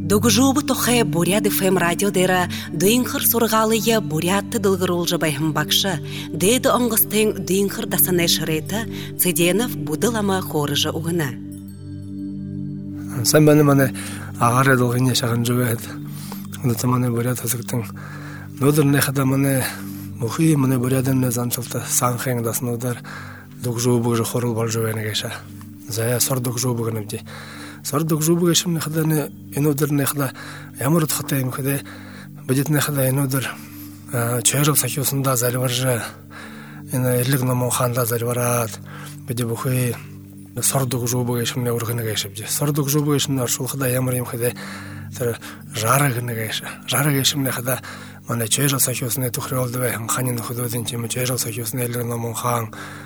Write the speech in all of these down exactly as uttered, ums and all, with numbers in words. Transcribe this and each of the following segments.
Догжубы тохе Бурят эф эм радио дера дыйынхыр сургалые Бурятты дылгырулжы байхым бакшы. Дейді оңғыстың дыйынхыр дасаны шыреті Цеденов будылама хорыжы уғына. Sen benim hani ağır edilgin yaşağın cüveydi. Onda mani Buryat hazıktın. Nodur ne kadar mani muhi mani Buryat'ın ne zançıltı sankheng das nodar dogjubu же хорul bal cüveyne geçe. Zaya sor dogjubu gınımdi. Sor dogjubu geçim ne kadar ne inodur ne kadar yamurut xatayım kadar bidit ne kadar inodur çöyrül sakıyorsunda zalvarjı. Ина ирлик намон ханда зальварат. Биди бухи сордук жубу geçimне ургыны geçipdi. Сордук жубу geçimне шулхада ямырым хада тер жарыгыны geçи. Жарык geçimне хада мана чөйрөл сакıyorсune тухры oldu ve ханин худудин теми чөйрөл сакıyorsune ирлик намон хан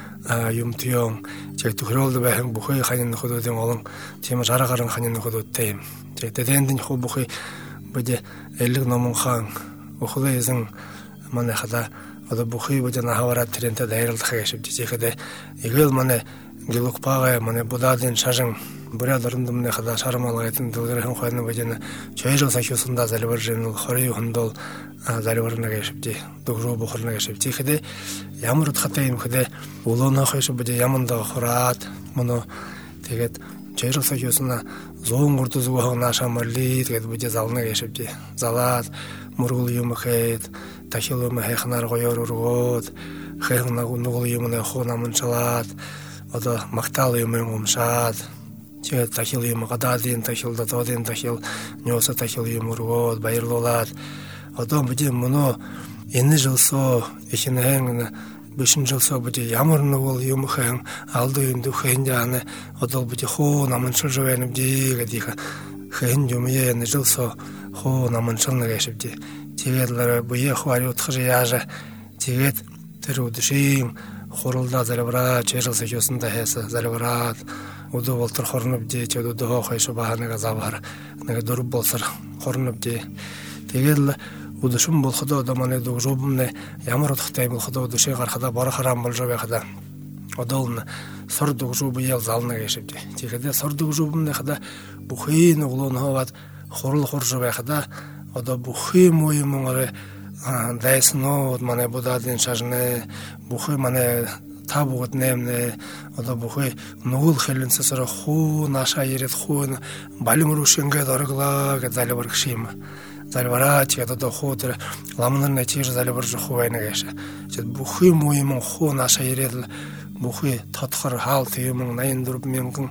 юмтуйон чөй тухры oldu ve бухи ханин худудин олон теми жарыгарын ханин худуттайм. Чөй дедендин ху бухи биди ирлик намон хан ухулы изин мана хада Ода бухи бадана хаварат тренте дайрылдық geçipdi. Чехеде игел мане гилукпага мане будадин шажың бурядырынды мане хада шармалайтын дылгырын койны бадана чөйрөл сакюсунда залбаржын хорый хундол залбарына geçipdi. Догжу бухурна geçipdi. Чехеде ямурут хатайым хеде улона хойшубди ямында хорат моно тегет чөйрөл сакюсуна зоң гуртузуга нашамарли тегет буди залына geçipdi. Залат мургул юмхет тахилы мехнар гойор ургот хехна нугул юмне хонамын чалат ода макталы юмым шат че тахилы юм гададин тахилда тодин тахил нёса тахил юм ургот байырлолат ода буди муну эни жылсо эхинен бешин жылсо буди ямар нугул юмхэн алды үнду хендяны ода буди хонамын чужуеним дигадиха хэн юме эни жылсо хонамын чална geçipdi. Тегетлері бұйе хуари ұтқыжы яжы, тегет түрі ұдышым, хорылда залыбырат, чөйріл сәкесінде әсі залыбырат, ұды болтыр хорынып де, чөйді ұдыға қойшы бағаныға забар, nëge дұрып болсыр хорынып де. Тегетлі ұдышым болқыды ұдаманы ұдығы жобымны, ямыр ұтқытай болқыды ұдышы қарқыда бары қарам бол жобы қыда. Одолны сор ұдығы жобы ел залына кешіп де. Тегеде сор ұдығы жобымны қыда бұхын ұғылуын хават, хорыл хор жобы қыда, Ода бухи мой море дайсно мане будадин шажне бухи мане табугот немне ода бухи нугул хелинсе сара ху наша ерет ху балимрушенге доргла гадалбар кшима залвара чета до хотер ламнарне чиж залбар жухуайна геша чет бухи мой мон ху наша ерет бухи татхар хал тыймын найын дуруп менкин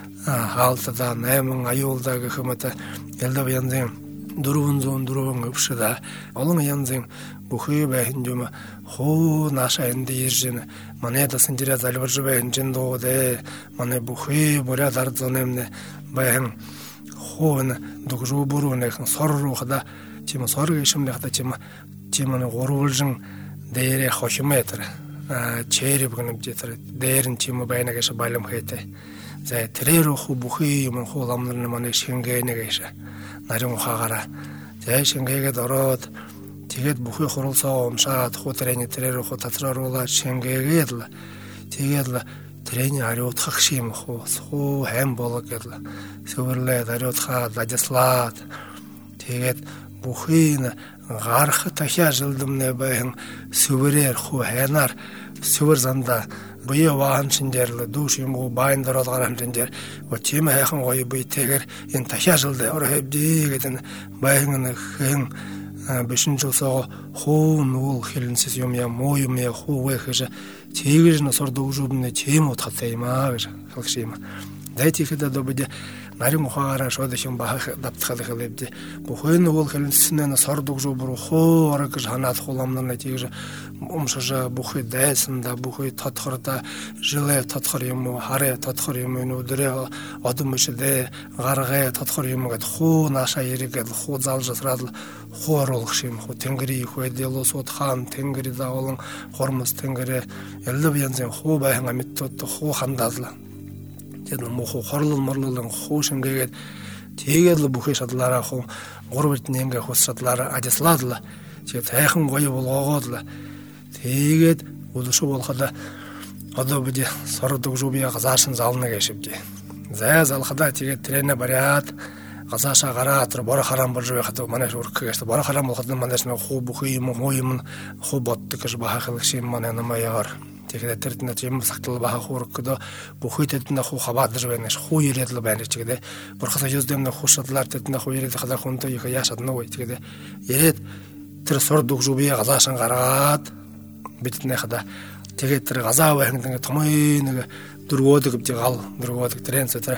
халтада наймын аюлдагы хымата элдеп янзен Duruvun zon duruvun öpşüda. Olun yanzın buxuyu bәйін дөмі ху наша әнді ержені. Мане дасын дире залбаржы бәйін жен доғыды. Мане buxuyu буря дардзон әмді бәйін хуыны дұғжу бұруын әкін сор рухыда. Чема сор кешімді қыда чема чеманы ғорулжың дейре хохимы етірі. Чейрі бұғынып жетірі. Дейрін чема бәйіна кеші байлым қайты. Зәй тірі руху buxuyu мен ху ламнырны мане шенгейіне кеші. Нарийн ухаагаараа зай шингээгээ дороод тэгээд бүхий хуралсаа умшаад хуу тэрэний тэрээр хуу татрааруулаад шингээгээд л тэгээд л тэрэний ариутхах шим хуу хуу хайм болог гэдэл сүвэрлээд ариутхаад ажислаад тэгээд бүхий гарах тахиа жылдымнэ байн сүвэрээр хуу хайнаар сүвэр занда Бұйы ваған шиндерлі, душ емғу байын дұралғарам шиндер. О темі хайқын қойы бұй тегер, ен тахия жылды, ұры хәбді кетін байыңыны хың бішін жыл соғы хуын ұл хелінсіз емия, мой емия, ху өйхіжі, тегіжіні сорды ұжубыны тем отқаттайма, қылқшайма. Дәйті кеді добыде, нарың ұқағара шодышын бағы даптықады қылепді. Бұхойын ұл хелінсізінен сорды ұжубыру ху ұры кіж ханат қоламнырына тегіжі умшажа бухи дайсында, бухи татхырда, жиле татхыр ему, харе татхыр ему, нүдіре адым үшіде, ғарғай татхыр ему гәді, ху наша ерігеді, ху залжы сұрадыл, ху аролық шем, ху тенгірі, ху әделу сотхан, тенгірі дауылың, хормыз тенгірі, елді бейінзен, ху байын амиттотты, ху хандазлы. Деділ мұху қорлыл мұрлылың, ху шынгегеді, тегеділі бухи шадылара, ху ғұрбетіненге ху шадылара адесладылы, тегед әйхін қойы болғағадылы. Тегет удушу болхада ода биде сордук жубия газашын залына кешипди. Зая залхада тегет трене барят газааша гараад бора харам болж байхад манай урк гэж бора харам болоход манайс нэг хуу бүхий юм уу юм хуу боддог гэж бахах шиг манай намаяар тэгээд тэр нэг юм сагтал бахах уркдо бүхий тэд нэг хуу хаваадар байна хуу ирээд л байна ч гэдэг бурхасаа юудэм нэг хуу шадлаар тэд нэг хуу ирээд хадаа хүнтэй их яашад нэг тэгээд ирээд тэр сур дүгжүүби газаашан гаргаад биднээ хада тэгээд тэр газаа байх нэг томой нэг дөрвөөдөг гэж гал дөрвөөдөг тренс тэр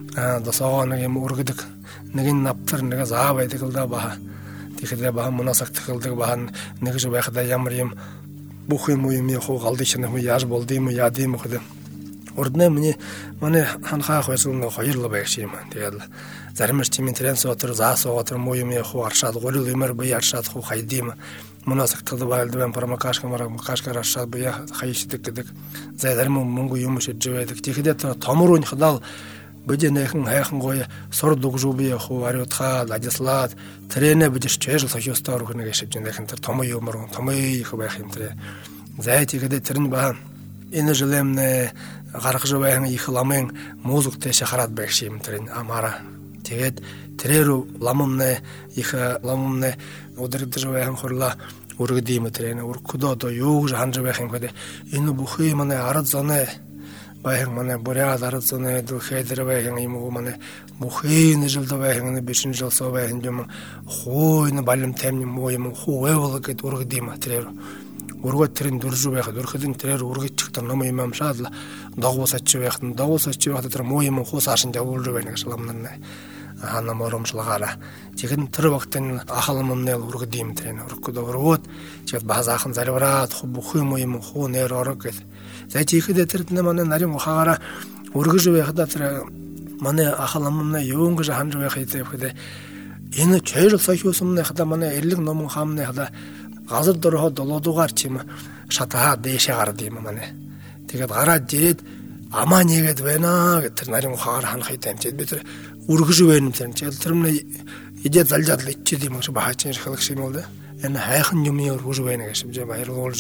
досоо нэг юм ургадаг нэг навтар нэг заа байдаг л да баа тэгэхээр баа мунасаг тахилдаг баа нэг ж байхад ямар юм бүх юм юм яхуу галдыг шинэ юм яаж болдсон юм яа дэм хөдөө урднаа миний манай ханхаах байсан нэг хоёр л байх юм тэгээд зарим чимийн тренс отор заас отор муу юм яхуу аршаад гурил юмар бие аршаад хуу хайдим мунасаг тахилдаг байлдвэн парамакаш камара макашкар аршаад бие хайшдаг гэдэг зарим мөнгө юм шиж байдаг тэгэхэд томруу хадаа бэжэнэхэн хайхан гоё сур дугжууби яхуу ариутхаад ажиллаад трэнэ бэжч чэжл сохиостоор хөнөг шивжэнэхэн тэр томой юмар томой их байх юм тэр зай тэгээд тэр нь ба энэ жилэмнэ гарах жавэн их ламын музыктэй шахарат байх юм тэр амара тэгээд тэрээр ламмнэ их ламмнэ өдөрдөж жавэн хорла үргэдэм тэрэн үркдо до юу ханж байх юм гэдэг энэ бүхий манай ард зонэ баян манай буряд ард зоны дөхөдөр баян юм уу манай бүхэн жилд баян бишин жил соо баян юм хоо энэ балам тайм юм уу юм хоо эвол гэд ургэдэм тэрээр ургад тэрэн дөржүү байхад өрхөдөн тэрээр ургэж чих тэр ном юм амшаад догуусач байхад догуусач байхад тэр муу юм хуу саашин давуулж байна гэж ламнаа хана моромжлагаараа чихэн тэр вактын ахалмнэл ургэдэм тэрэн ургад ургууд чад базаахан заривраад бүх юм юм хуу нэр орог гэд за чихэд тэр манай нарийн ухаагаараа өргөж байхад тэр манай ахалмнаа юун гэж ханж байх хэвээр энэ чэйр сохиусмны хада манай эрлэг номон хамны хада газар дөрхөд долоодугаар чим шатаа дэшээ гард юм манай тэгээд гараад ирээд амаа нэгэд байна гэж тэр нарийн ухаагаар ханах хэвээр бид тэр өргөж байна тэр тэр мөн идэ залжаад л ичээд юм шиг бахаач хэрхлэх шиг юм уу энэ хайхан юм өргөж байна гэж би баярлуулж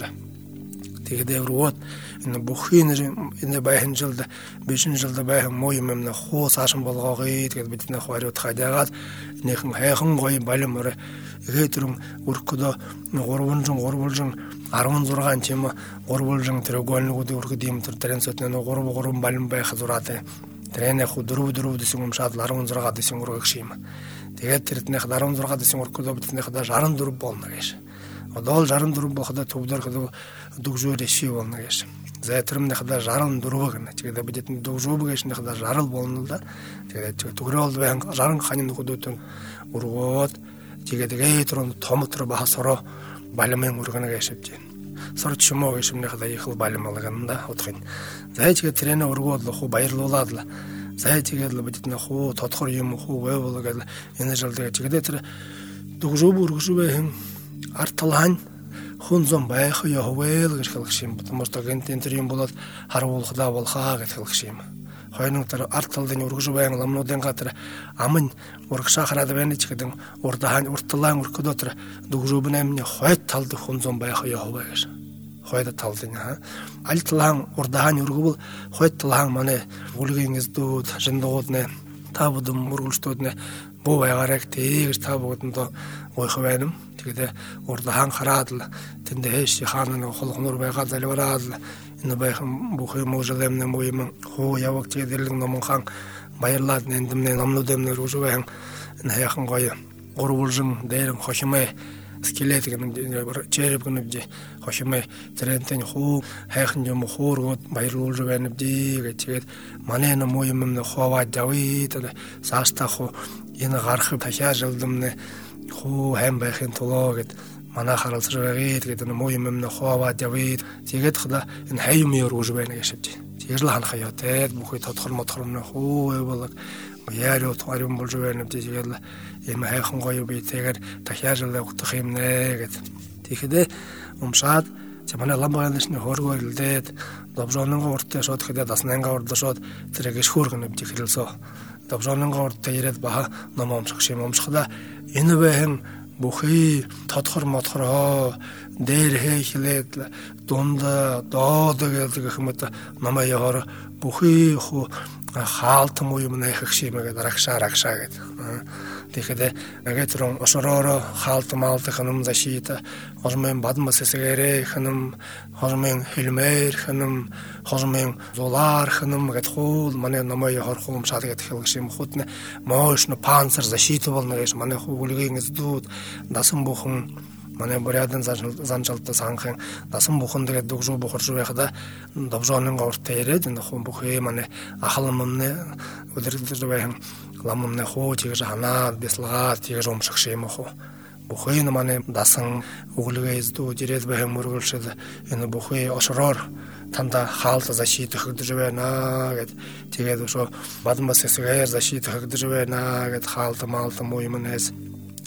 тэгээд өргөөд энэ бүхий энэ баян жилд бишин жилд баян муу юм юм хуу саашин болгоогоо тэгээд бид нөх хариуд хаагаад нэхэн хайхан гоё балмөр ихэтрэн өргөдөө гурванжин гурвалжин арван зургаан чим гурвалжин тэр гольнууд өргөд юм тэр тренсот нэ гурав гурван балм байх зураатай трэнэ ху дөрөв дөрөв дэсэн юм шаад арван зургаа дэсэн өргөх юм тэгээд тэрнийх арван зургаа дэсэн өргөдөө биднийх шаран дөрөв болно гэж одол шаран дөрөв боход төвдөр хад дүгжөөр шив болно гэж за тэрмнийх шаран дөрөв гэнэ тэгээд бид дүгжөөб гэшнийх шарал болно л да тэгээд төгрөөл баян шаран ханин нөхөдөө өргөөд тэгээд гээтрон томтор бахасоро балмын өргөнө гэшивж байна сорч шимо гэшмнийх их балм алганда утхын за тэгээд трэнэ өргөөд хуу баярлуулаад л за тэгээд бид нөхөө тодхор юм хуу вэвол гэл энэ жил тэгээд тэр дүгжөөб өргөшвэ арт талхан хүн зам байх явээл гэж хэлэх юм. Потому что гэнт энэ юм болоод харуулхлаа болохаа гэж хэлэх юм. Хоёрын тэр арт талын өргөж баян ламнуудын гатар амын урагшаа хараад байна ч гэдэг урдаан уртлаан өркөдөө тэр дүгжөөбн амны хойд талд хүн зам байх яваа гэж. Хойд талын хаа аль талан урдаан өргөвөл хойд талан манай үлгийн эздүүд жиндууд нэ та бүдэн мөргөлчдүүд нэ буу байгаарэг тэгж та бүгдэнд гойх байна. Тэгээд урдаан хараад л тэнд хэш хаана нэг холхнор байгаа залвараад энэ байхан бүх юм ужлэмнэ муу юм хоо яваг тэгээд номон хан баярлаад нэндэмнэ номнуудын өргөж баян энэ хаяхан гоё гурвалжин дээр хошимэ скелет гэнэ череп гэнэ хошимэ тэрэнтэн хоо хайхан юм хооргод баярлуулж байна дээ тэгээд манай нөө юм нэ ховаа давид саастаа хоо энэ гарах тахиажлдэмнэ хоо хайм байхын тулоо гэд манай харалж байгаа тэгээд энэ муу юм нэ ховаа давид тэгээд хада энэ хай юм өргөж байна гэж шивж тэгээд л ханах ёо тэгээд бүхий тодхор модхор нэ хоо эвлэг яариу таарим болж байна тэгээд юм хайхан гоё би тэгээд тахиажлаа утах юм нэ гэд тэгэхэд умшаад манай ламбаанышны хоргойлдээд добжононго уртаа шууд хэдэ даснанга урд шууд тэрэг шүүргэн бич хэлсоо добжононго уртаа ирээд баха ном өмсөх юм өмсөхлаа энэ бэхэн бухи татхар матхараа дээрхээ хилээд дунда доод гэдэг хэмэт намаа яхаар бухи хуу хаалт муу юм нэх шимэгээ рагшаа рагшаа гэдэг. Тэгэхээр нэгэн ошороо хаалт маалт ханам зашита хормын бадмас сэсгэрэ ханам хормын хилмэр ханам хормын золар ханам гэдэг хул манай намаа яхаар хум шалгад хэлэх шим хутна мощно панцир защита болно гэж манай хуулгийн эздүүд дасан бухан манай бурядан занчалта санхан дасан бухан тэгээд дугжуу бухарж байхада довжонын гоортой ирээд энэ хум бухээ манай ахалмамны өдөртөж байхан ламмны хоо чигэж ханаа бислгаа чигэж өмшөх шим хоо бухээ манай дасан өглөгөө эздүүд ирээд байхан мөргөлшөд энэ бухээ ошроор танда хаалт защита хөдөж байна гэд тэгээд шо бадмас сэсгээр защита хөдөж байна гэд хаалт маалт муу юм нэс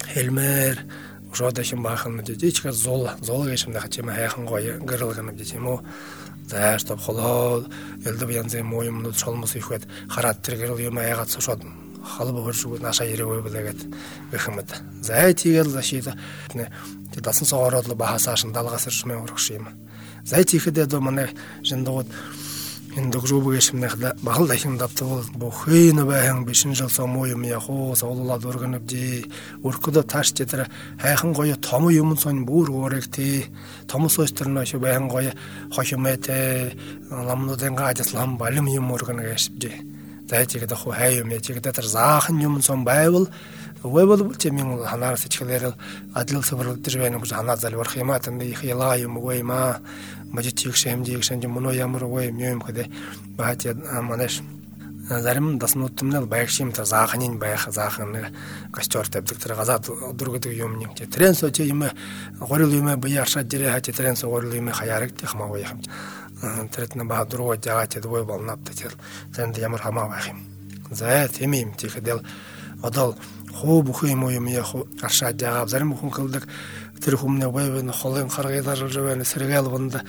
хелмэр Жодашин бахан мэдээчээр зол зол гэж юм даа чимээ хайхан гоё гэрэлгэн мэдээ юм уу заяаш топ холоо элдв янзын муу юмнууд шолмос ихэд хараад тэр гэрэл юм аягаад шууд халб хөршгүй наша ирээгүй билээгээд гэх юм да. Зай тийгэл зашида нэ дасан соороод бахасаашин далгаас иршмээ урагш юм. Зай тийхэд дөө манай жиндгууд энэ дөгжөөбөг шимнэхлэ бахал дахин давтвал бохын байхан бишин жил сомоо юм яхуу соолуулаад өргөнөвди өркөдө тааш тэр хайхан гоё том юм сон бүр өөрэгтэй том сойс тэр нөш байхан гоё хошмэтэй ламнуудын гажслам балим юм өргөнө гэшбжи зайчигэд хуу хай юм ячигэд тэр заахан юм сон байвал Уэвэл чимин ханаас ичгэлэр адил саврал дээр байна гэж ханаа залбарх юм аа тэнд их ялаа юм уу юм аа мажичиг шэмжиг шэнж мөнөө ямар уу юм гэдэг баат манаш зарим даснуудмнал байгшим та заахнын байх заахан гачор тавьдаг тэр газаад дөргөдөг юм нэг тренсо чи юм горил юм баяршаа дэрэ хати тренсо горил юм хаяраг техмаа юм тэрэтнэ ба дөргөө жаач дгүй болно тэр тэнд ямар хамаа байх юм за тийм юм тийхдэл одоо хоо бүхэн юм юм яах аршаа жагаа зарим бүхэн кылдаг тэр хүмүүний байвын холын харгайлаар жавэн сэргээл банд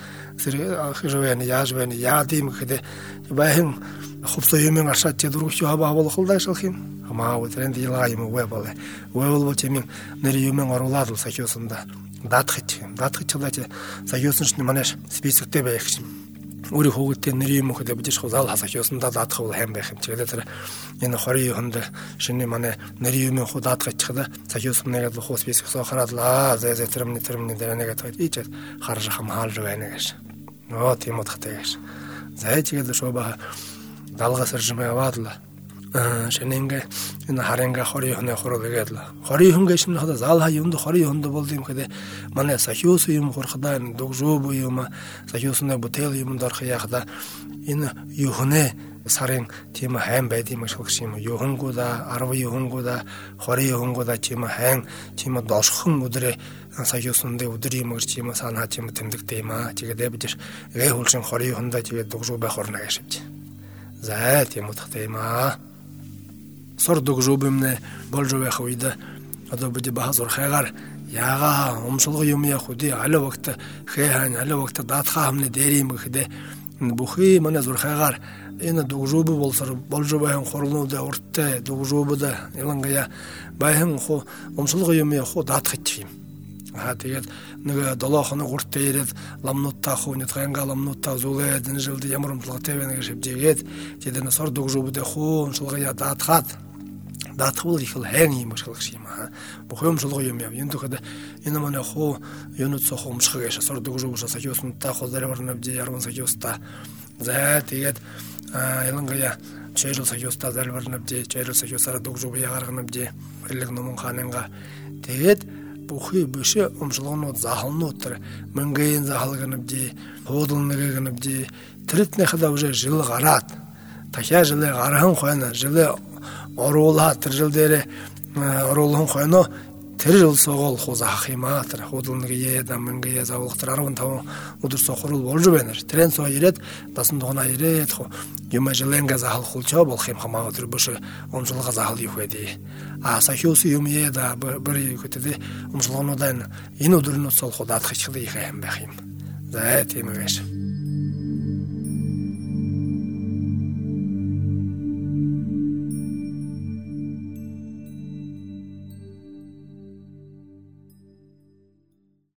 сэргээл яаж байна яа дим гэхэд байхын хөвсө юм аршаа дөрвч хава болох шалх юм хамаа үтрэнд ялаа юм байвал байвал чимэн нэр юм оруулаад сахиусанда даатгч даатгч чадаач сахиусан шин манаш списоктэй байх юм өөрийн хөөгтэй нэр юм хөдөө бижиж хузаал хасахиусандаа даатгах бол хайм байх юм чигээр тэр энэ хорийн хонд шинэ манай нэр юм худаатгachхада сахиусмныг л хуус бисэх сохраалаа зэ зэ тэрмний тэрмний дэрэнэ гэдэг ичээд харж хамгаалж байна гэж нөө тийм утгатай гэж зэ чигээр шоба далгаас иржмээ аваадла шинэнгэ энэ харинга хорийн хоны хороо гэдэг л хорийн хүн гэж шинэ хада заалха юмд хорийн хонд бол юм гэдэг манай сахиус юм хурхадаа дөгжөө юм сахиусны бутел юм дорх яхада энэ юхнэ сарын тийм хайм байдığım шилгш юм юхонгуда арав юхонгуда хорийн юхонгуда тийм хайм тийм дошхон өдрөө сахиусны өдөр юм гэж юм санаа тийм тэмдэгтэй юм аа тэгээд бид гээ хулшин хорийн хондоо тэгээд дөгжөө байх орно гэж за тийм утгатай юм аа сор дөгжөөбэмнэ болж байх үед одоо бид бахазор хайгаар яага өмсөлгө юм яах үди аль вакт хэхэн аль вакт даатхаа хамны дээр юм гэхэд бүхий манай зур хайгаар энэ дөгжөөб болсор болж байх хорлнууд урттай дөгжөөбөд ялангая байхан хуу өмсөлгө юм яах уу даатгач юм аа тэгээд нэг долоо хоног урттай ирээд ламнуудтай хууны транга ламнуудтай зүгээд энэ жилд ямар өмсөлгөтэй байна гэж шивжээгээд тэгээд сор дөгжөөбөд хуу өмсөлгө даатгаад даатхвал их л хайр юм шалгах юм аа. Бухым шалгах юм яв. Энд тэгэхэд энэ манай хуу юунууд сох өмших гэж сор дөгжөөс сахиустай холдор варнавди ярван сахиустай. За тэгээд ялангая чэжэл сахиустай залварнавди чэжэл сахиусаар дөгжөө ягарганавди хэлэг номон хананга тэгээд бүхий биш өмшлгонууд заалнууд тэр мөнгөний заалганавди хуудлнэгэнавди тэрэтнэ хада уже жил гараад тахяа жилээ гарахан хойно жилээ оруулаа тэр жил дээр оруулсан хойно тэр жил соогол хузаах юм аа тэр хуудлнэгээ дамнгээ заавал тэр арван таван өдөр сохрол болж байна. Тэрэн соо ирээд дасан дугнаа ирээд юм ажлынгаа заахал хулчаа болох юм хамаа тэр биш өмшлгоо заахал юу вэ? А сахиус юм яа бүр хөтөдөө өмшлгоонуудаа энэ өдрнөөс сол худаадах их их юм байх юм. За тийм ээ.